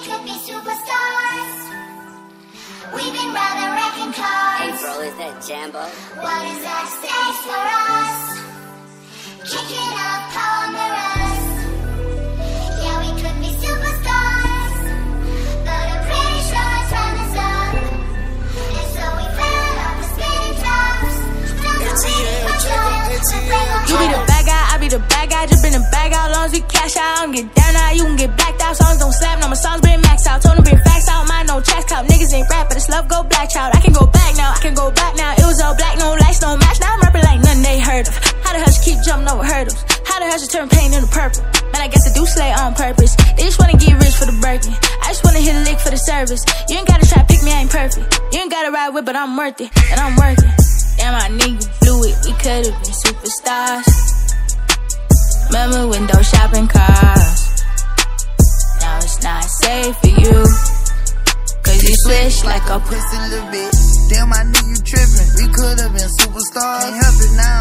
could be superstars. We've been rather wrecking cars. Hey bro, is that Jambo? What is that stage for us? Kicking up power mirrors. Yeah, we could be superstars, but I'm pretty sure it's run us up. And so we fell off the spinning tops. You be the bad guy, I be the bad guy. Just bring the bag out, long as we cash out. I don't get down now, you can get blacked out. Songs don't slap, no, my songs been maxed out. Told them bring facts out, mine no tracks clout. Niggas ain't rap, but it's love go black child. I can go back now, I can go back now. It was all black, no lights, no match. Now I'm rapping like nothing they heard of. How the hell she keep jumping over hurdles? How the hell she turn pain into purple? Man, I guess I do slay on purpose. They just wanna get rich for the Birkin. I just wanna hit a lick for the service. You ain't gotta try to pick me, I ain't perfect. You ain't gotta ride with, but I'm worth it, and I'm working. Damn, my nigga blew it, we could've been superstars. Remember window shopping cars. Now it's not safe for you, cause you switch like a pussy little bit. Damn, my nigga you trippin'. We could've been superstars. Can't help it now,